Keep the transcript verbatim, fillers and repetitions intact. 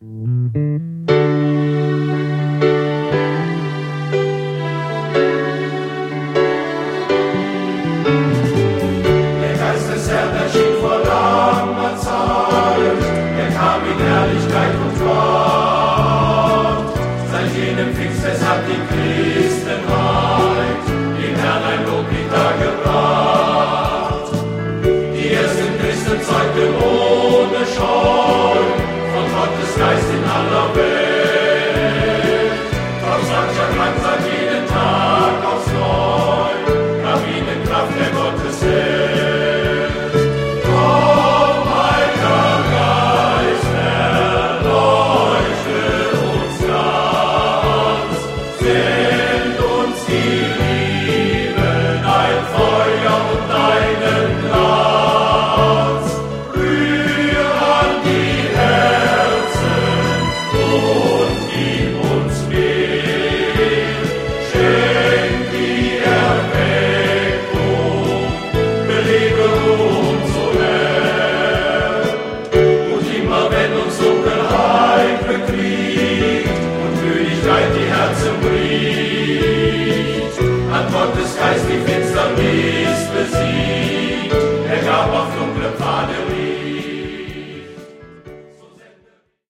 Der Geist des Herrn erschien vor langer Zeit, er kam in Herrlichkeit und Pracht. Seit jenem Pfingstfest hat die Christenheit dem Herrn ein Loblied dargebracht. Die ersten Christen zeugten ohne Scheu von Gottes Geist in aller Welt. Trotz mancher Krankheit